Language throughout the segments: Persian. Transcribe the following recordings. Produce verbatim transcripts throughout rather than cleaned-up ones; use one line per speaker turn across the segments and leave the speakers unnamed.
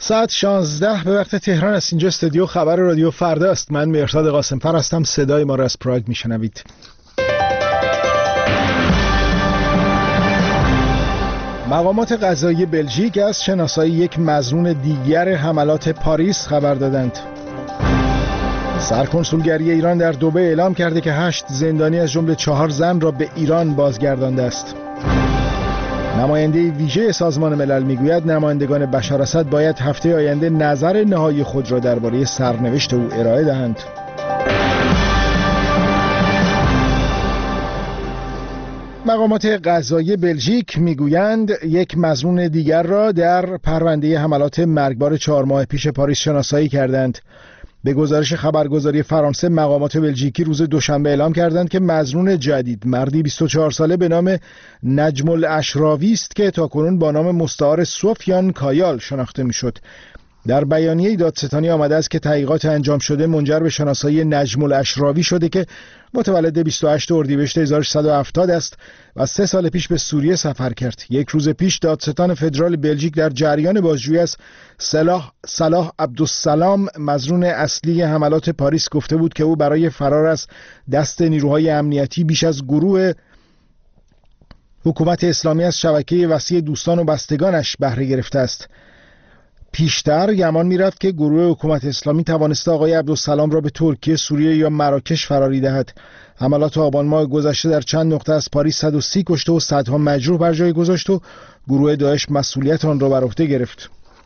ساعت شانزده به وقت تهران است. اینجا استودیو خبر رادیو فردا است. من مهرداد قاسم‌فر هستم. صدای ما را از پراگ میشنوید. مقامات قضایی بلژیک از شناسایی یک مظنون دیگر حملات پاریس خبر دادند. سرکنسولگری ایران در دبی اعلام کرده که هشت زندانی از جمله چهار زن را به ایران بازگردانده است. نماینده ویژه سازمان ملل میگوید نمایندگان بشار اسد باید هفته آینده نظر نهایی خود را درباره سرنوشت او ارائه دهند. مقامات قضایی بلژیک میگویند یک مظنون دیگر را در پرونده حملات مرگبار چهار ماه پیش پاریس شناسایی کردند. به گزارش خبرگزاری فرانسه مقامات بلژیکی روز دوشنبه اعلام کردند که مظنون جدید مردی بیست و چهار ساله به نام نجم الاشراوی است که تاکنون با نام مستعار سفیان کایال شناخته میشد. در بیانیه دادستانی آمده است که تحقیقات انجام شده منجر به شناسایی نجم الاشراوی شده که متولد بیست و هشتم اردیبهشت هزار و سیصد و هفتاد است و سه سال پیش به سوریه سفر کرد. یک روز پیش دادستان فدرال بلژیک در جریان بازجویی از صلاح صلاح عبدالسلام مظنون اصلی حملات پاریس گفته بود که او برای فرار از دست نیروهای امنیتی بیش از گروه حکومت اسلامی از شبکه وسیع دوستان و بستگانش بهره گرفته است. پیشتر گمان می‌رفت که گروه حکومت اسلامی توانسته آقای عبدالسلام را به ترکیه، سوریه یا مراکش فراری دهد. حملات آبان ماه گذشته در چند نقطه از پاریس صد و سی کشته و صدها مجروح بر جای گذاشت و گروه داعش مسئولیت آن را بر عهده گرفت.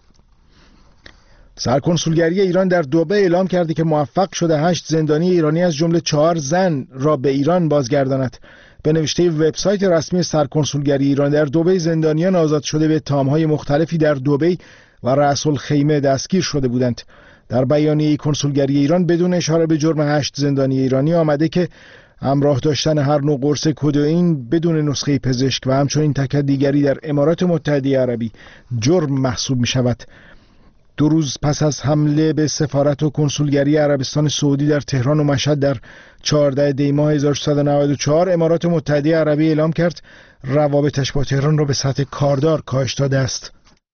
سرکنسولگری ایران در دبی اعلام کرده که موفق شده هشت زندانی ایرانی از جمله چهار زن را به ایران بازگرداند. به نوشته وبسایت رسمی سرکنسولگری ایران در دبی زندانیان آزاد شده به اتهام‌های مختلفی در دبی و رأس الخیمه دستگیر شده بودند. در بیانیه کنسولگری ایران بدون اشاره به جرم هشت زندانی ایرانی آمده که همراه داشتن هر نوع قرص کدئین بدون نسخه پزشک و همچنین تک دیگری در امارات متحده عربی جرم محسوب می شود. دو روز پس از حمله به سفارت و کنسولگری عربستان سعودی در تهران و مشهد در چهاردهم دی ماه هزار و سیصد و نود و چهار امارات متحده عربی اعلام کرد روابطش با تهران را به سطح کاردار کاهش داده است.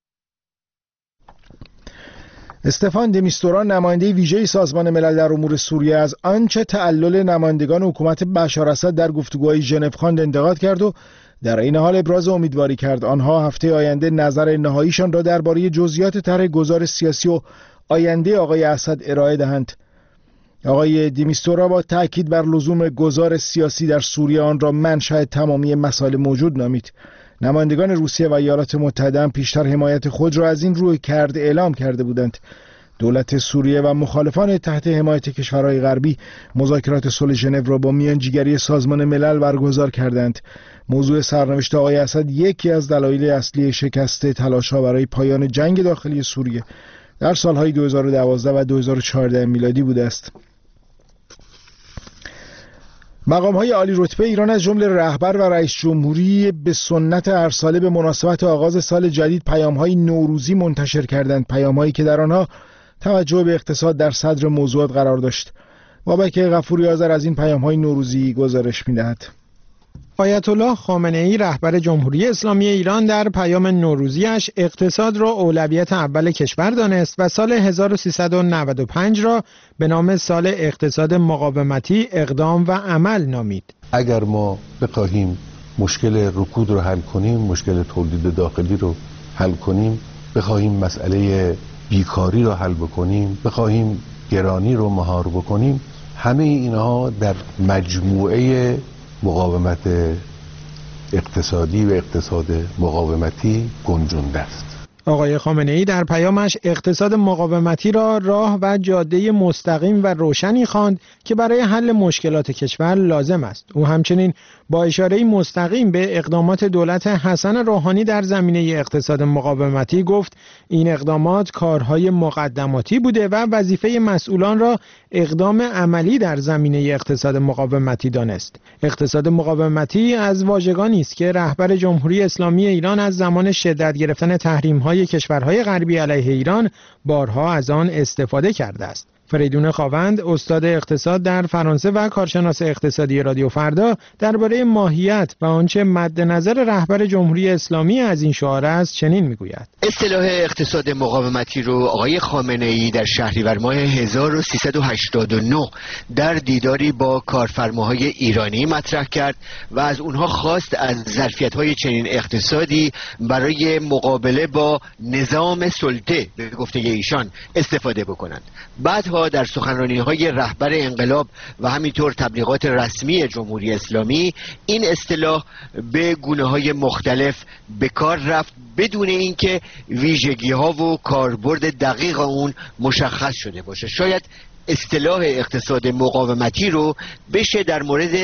استفان دمیستورا نماینده ویژه سازمان ملل در امور سوریه از آنچه تعلل نمایندگان حکومت بشار اسد در گفتگوهای ژنو خواند انتقاد کرد و در این حال ابراز امیدواری کرد آنها هفته آینده نظر نهاییشان را درباره جزئیات طرح گذار سیاسی و آینده آقای اسد ارائه دهند. آقای دمیستورا با تاکید بر لزوم گذار سیاسی در سوریه آن را منشأ تمامی مسائل موجود نامید. نمایندگان روسیه و ایالات متحده هم پیشتر حمایت خود را از این روی کرد اعلام کرده بودند. دولت سوریه و مخالفان تحت حمایت کشورهای غربی مذاکرات صلح ژنو را با میانجیگری سازمان ملل برگزار کردند. موضوع سرنوشت آقای اسد یکی از دلایل اصلی شکست تلاش‌ها برای پایان جنگ داخلی سوریه در سالهای دو هزار و دوازده و دو هزار و چهارده میلادی بوده است. مقام‌های عالی رتبه ایران از جمله رهبر و رئیس جمهوری به سنت هر ساله به مناسبت آغاز سال جدید پیام‌های نوروزی منتشر کردند، پیام‌هایی که در آنها توجه به اقتصاد در صدر موضوعات قرار داشت. بابک غفوری آذر از این پیام‌های نوروزی گزارش می‌دهد.
آیت الله خامنه‌ای رهبر جمهوری اسلامی ایران در پیام نوروزیش اقتصاد را اولویت اول کشور دانست و سال هزار و سیصد و نود و پنج را به نام سال اقتصاد مقاومتی اقدام و عمل نامید.
اگر ما بخواهیم مشکل رکود رو حل کنیم، مشکل تولید داخلی رو حل کنیم، بخواهیم مسئله بیکاری رو حل بکنیم، بخواهیم گرانی رو مهار بکنیم، همه اینها در مجموعه مقاومت اقتصادی و اقتصاد مقاومتی گنجونده است.
آقای خامنه‌ای در پیامش اقتصاد مقاومتی را راه و جاده مستقیم و روشنی خواند که برای حل مشکلات کشور لازم است. او همچنین با اشاره مستقیم به اقدامات دولت حسن روحانی در زمینه اقتصاد مقاومتی گفت این اقدامات کارهای مقدماتی بوده و وظیفه مسئولان را اقدام عملی در زمینه اقتصاد مقاومتی دانست. اقتصاد مقاومتی از واژگانی است که رهبر جمهوری اسلامی ایران از زمان شدت گرفتن تحریم‌های کشورهای غربی علیه ایران بارها از آن استفاده کرده است. فریدون خاوند، استاد اقتصاد در فرانسه و کارشناس اقتصادی رادیو فردا، درباره ماهیت و آنچه مد نظر رهبر جمهوری اسلامی از این شعار است چنین میگوید:
اصطلاح اقتصاد مقاومتی رو آقای خامنه‌ای در شهریور ماه هزار و سیصد و هشتاد و نه در دیداری با کارفرماهای ایرانی مطرح کرد و از اونها خواست از ظرفیت‌های چنین اقتصادی برای مقابله با نظام سلطه به گفته ایشان استفاده بکنند. بعدها در سخنرانی‌های رهبر انقلاب و همینطور تبلیغات رسمی جمهوری اسلامی این اصطلاح به گونه‌های مختلف به کار رفت بدون اینکه ویژگی‌ها و کاربرد دقیق اون مشخص شده باشه. شاید اصطلاح اقتصاد مقاومتی رو بشه در مورد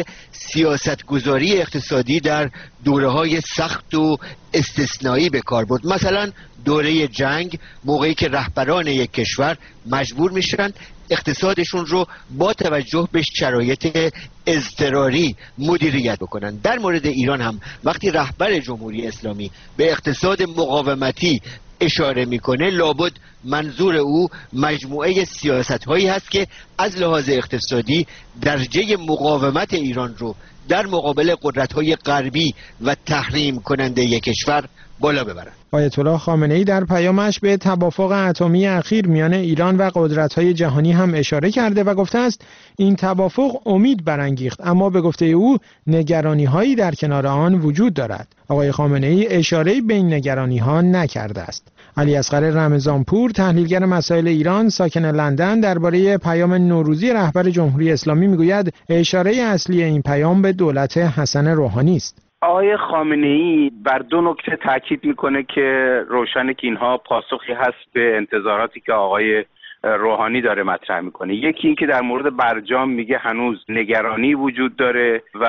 سیاستگذاری اقتصادی در دوره‌های سخت و استثنایی به کار برد. مثلا دوره جنگ، موقعی که رهبران یک کشور مجبور میشن اقتصادشون رو با توجه به شرایط اضطراری مدیریت بکنن. در مورد ایران هم وقتی رهبر جمهوری اسلامی به اقتصاد مقاومتی اشاره میکنه، لابد منظور او مجموعه سیاست هایی هست که از لحاظ اقتصادی درجه مقاومت ایران رو در مقابل قدرت های غربی و تحریم کننده یک کشور بالا ببرند.
آیت الله خامنه‌ای در پیامش به توافق اتمی اخیر میان ایران و قدرت‌های جهانی هم اشاره کرده و گفته است این توافق امید برانگیخت، اما به گفته او نگرانی‌هایی در کنار آن وجود دارد. آقای خامنه‌ای اشاره‌ای به این نگرانی‌ها نکرده است. علی اصغر رمضانپور، تحلیلگر مسائل ایران ساکن لندن، درباره پیام نوروزی رهبر جمهوری اسلامی میگوید اشاره اصلی این پیام به دولت حسن روحانی است.
آقای خامنه‌ای بر دو نکته تاکید میکنه که روشنه که اینها پاسخی هست به انتظاراتی که آقای روحانی داره مطرح میکنه. یکی این که در مورد برجام میگه هنوز نگرانی وجود داره و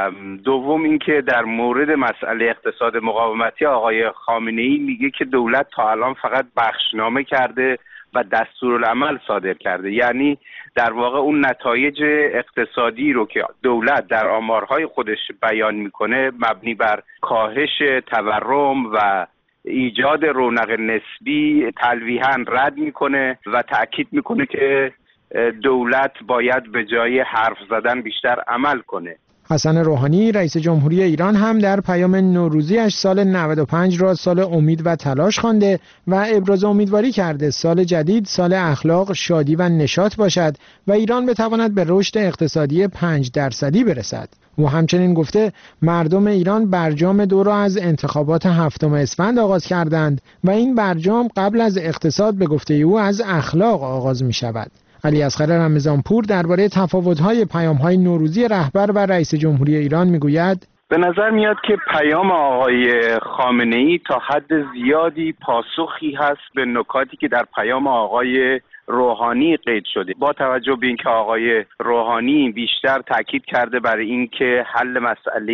دوم این که در مورد مسئله اقتصاد مقاومتی آقای خامنه‌ای میگه که دولت تا الان فقط بخشنامه کرده و دستورالعمل صادر کرده، یعنی در واقع اون نتایج اقتصادی رو که دولت در آمارهای خودش بیان میکنه مبنی بر کاهش تورم و ایجاد رونق نسبی تلویحاً رد میکنه و تأکید میکنه که دولت باید به جای حرف زدن بیشتر عمل کنه.
حسن روحانی رئیس جمهوری ایران هم در پیام نوروزیش سال نود و پنج را سال امید و تلاش خوانده و ابراز امیدواری کرده سال جدید سال اخلاق، شادی و نشاط باشد و ایران بتواند به رشد اقتصادی پنج درصدی برسد. او همچنین گفته مردم ایران برجام دو را از انتخابات هفتم اسفند آغاز کردند و این برجام قبل از اقتصاد به گفته او از اخلاق آغاز می شود. علی اصغر رمضانپور درباره تفاوت‌های پیام‌های نوروزی رهبر و رئیس جمهوری ایران میگوید:
به نظر میاد که پیام آقای خامنه‌ای تا حد زیادی پاسخی هست به نکاتی که در پیام آقای روحانی قید شده. با توجه به اینکه آقای روحانی بیشتر تاکید کرده بر اینکه حل مسئله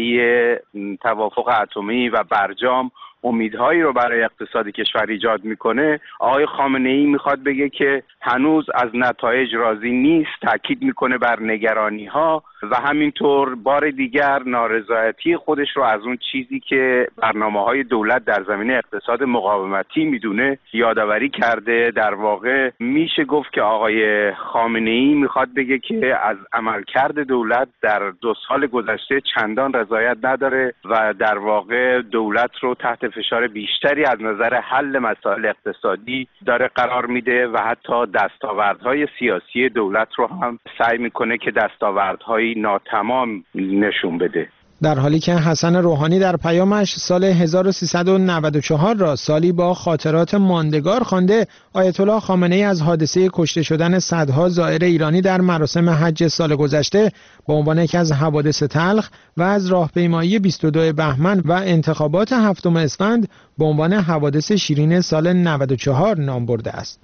توافق اتمی و برجام امیدهایی رو برای اقتصاد کشور ایجاد میکنه، آقای خامنه‌ای میخواد بگه که هنوز از نتایج راضی نیست، تاکید میکنه بر نگرانی ها و همینطور بار دیگر نارضایتی خودش رو از اون چیزی که برنامه‌های دولت در زمینه اقتصاد مقاومتی میدونه یادآوری کرده. در واقع میشه گفت که آقای خامنه‌ای میخواد بگه که از عملکرد دولت در دو سال گذشته چندان رضایت نداره و در واقع دولت رو تحت فشار بیشتری از نظر حل مسائل اقتصادی داره قرار میده و حتی دستاوردهای سیاسی دولت رو هم سعی میکنه که دستاوردهای ناتمام نشون بده.
در حالی که حسن روحانی در پیامش سال هزار و سیصد و نود و چهار را سالی با خاطرات ماندگار خوانده، آیت الله خامنه‌ای از حادثه کشته شدن صدها زائر ایرانی در مراسم حج سال گذشته به عنوان یکی از حوادث تلخ و از راهپیمایی بیست و دو بهمن و انتخابات هفتم اسفند به عنوان حوادث شیرین سال نود و چهار نام برده است.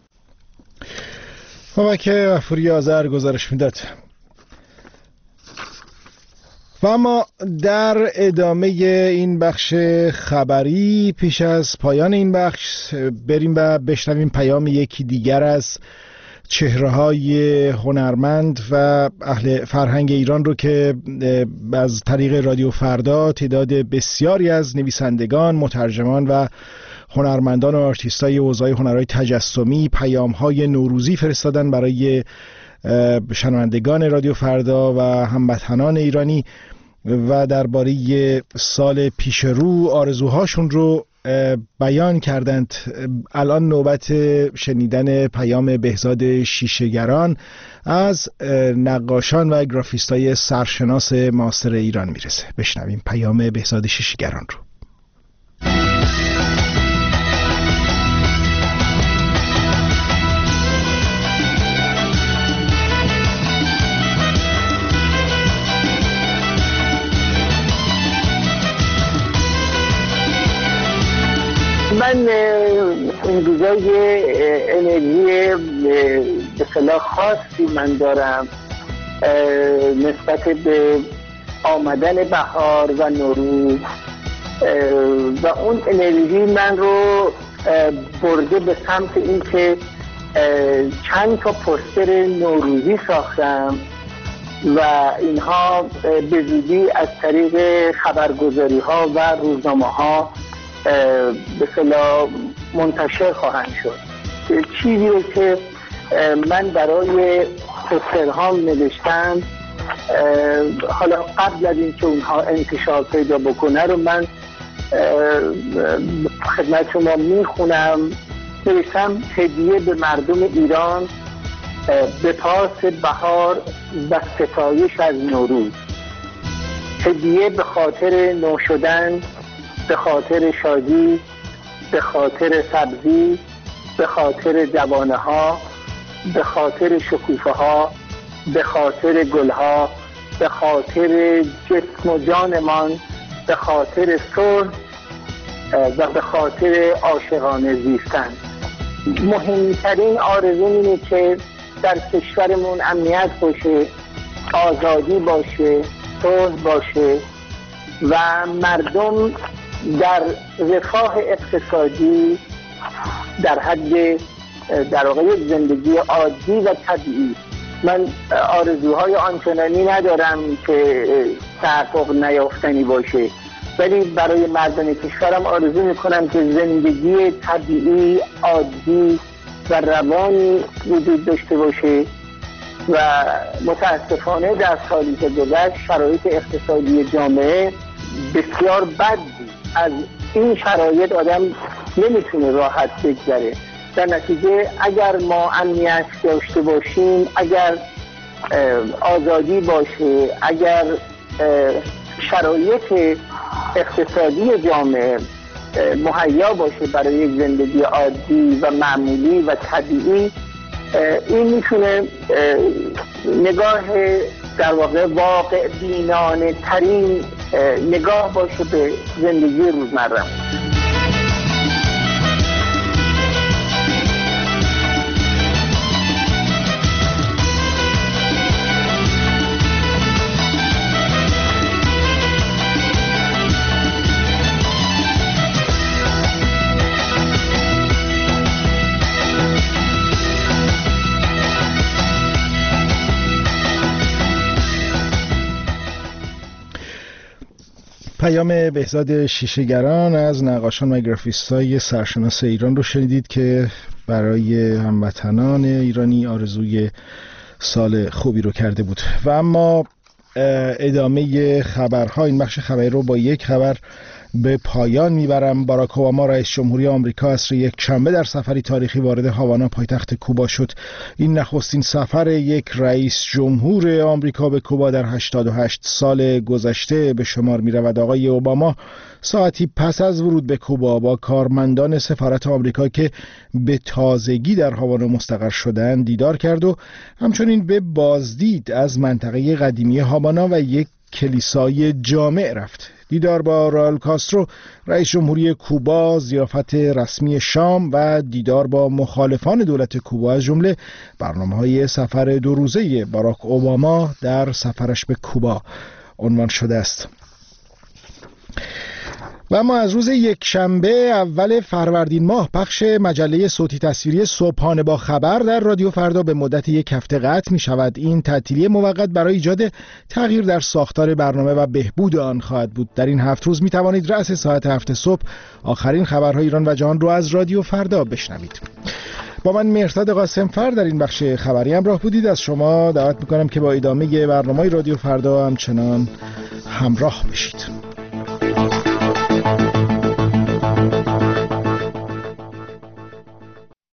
بابک غفوری آذر گزارش میداد. و اما در ادامه این بخش خبری پیش از پایان این بخش بریم و بشنویم پیام یکی دیگر از چهره‌های هنرمند و اهل فرهنگ ایران رو که از طریق رادیو فردا تعداد بسیاری از نویسندگان، مترجمان و هنرمندان و آرتیستای حوزه‌های هنرهای تجسمی پیام‌های نوروزی فرستادن برای شنوندگان رادیو فردا و هموطنان ایرانی و درباره سال پیش رو آرزوهاشون رو بیان کردند. الان نوبت شنیدن پیام بهزاد شیشه‌گران از نقاشان و گرافیستای سرشناس معاصر ایران میرسه. بشنویم پیام بهزاد شیشه‌گران رو.
من این روزای انرژی به اصطلاح خاصی من دارم نسبت به آمدن بهار و نوروز و اون انرژی من رو برده به سمت این که چند تا پوستر نوروزی ساختم و اینها به زودی از طریق خبرگزاری ها و روزنامه ها به اصطلاح منتشر خواهند شد. چیزی رو که من برای پوسترهام نوشتم حالا قبل از اینکه اونها انتشار پیدا بکنه رو من خدمت شما میخونم. نوشتم هدیه به مردم ایران به پاس بهار و ستایش از نوروز، هدیه به خاطر نو شدن، به خاطر شادی، به خاطر سبزی، به خاطر جوانه ها، به خاطر شکوفه ها، به خاطر گل ها، به خاطر جسم و جانمان، به خاطر صلح و به خاطر عاشقانه زیستن. مهمترین آرزو اینه که در کشورمون امنیت باشه، آزادی باشه، صلح باشه و مردم در رفاه اقتصادی در حد در واقع زندگی عادی و طبیعی. من آرزوهای آنچنانی ندارم که تحقق نیافتنی باشه، ولی برای مردم کشورم آرزو میکنم که زندگی طبیعی، عادی و روانی وجود داشته باشه و متاسفانه در سالی که گذشت شرایط اقتصادی جامعه بسیار بد بود. از این شرایط آدم نمیتونه راحت بگذره. در نتیجه اگر ما امنیت داشته باشیم، اگر آزادی باشه، اگر شرایط اقتصادی جامعه مهیا باشه برای یک زندگی عادی و معمولی و طبیعی، این میتونه نگاه در واقع واقع بینانه ترین نگاه باشه به زندگی روزمره.
پیام بهزاد شیشه‌گران از نقاشان و گرافیستای سرشناس ایران رو شنیدید که برای هموطنان ایرانی آرزوی سال خوبی رو کرده بود. و اما ادامه خبرها، این بخش خبری رو با یک خبر به پایان میبرم. باراک اوباما رئیس جمهوری آمریکا عصر یک شنبه در سفری تاریخی وارد هاوانا پایتخت کوبا شد. این نخستین سفر یک رئیس جمهور آمریکا به کوبا در هشتاد و هشت سال گذشته به شمار میرود. آقای اوباما ساعتی پس از ورود به کوبا با کارمندان سفارت آمریکا که به تازگی در هاوانا مستقر شدند دیدار کرد و همچنین به بازدید از منطقه قدیمی هاوانا و یک کلیسای جامع رفت. دیدار با راول کاسترو رئیس جمهوری کوبا، ضیافت رسمی شام و دیدار با مخالفان دولت کوبا از جمله برنامه‌های سفر دو روزه باراک اوباما در سفرش به کوبا عنوان شده است. و اما از روز یک شنبه اول فروردین ماه پخش مجله صوتی تصویری صبحانه با خبر در رادیو فردا به مدت یک هفته قطع می شود. این تعطیلی موقت برای ایجاد تغییر در ساختار برنامه و بهبود آن خواهد بود. در این هفت روز می توانید رأس ساعت هفت صبح آخرین خبرهای ایران و جهان رو از رادیو فردا بشنوید. با من مهرداد قاسمفر در این بخش خبری همراه بودید. از شما دعوت میکنم که با ادامه برنامه رادیو فردا همچنان همراه بشید.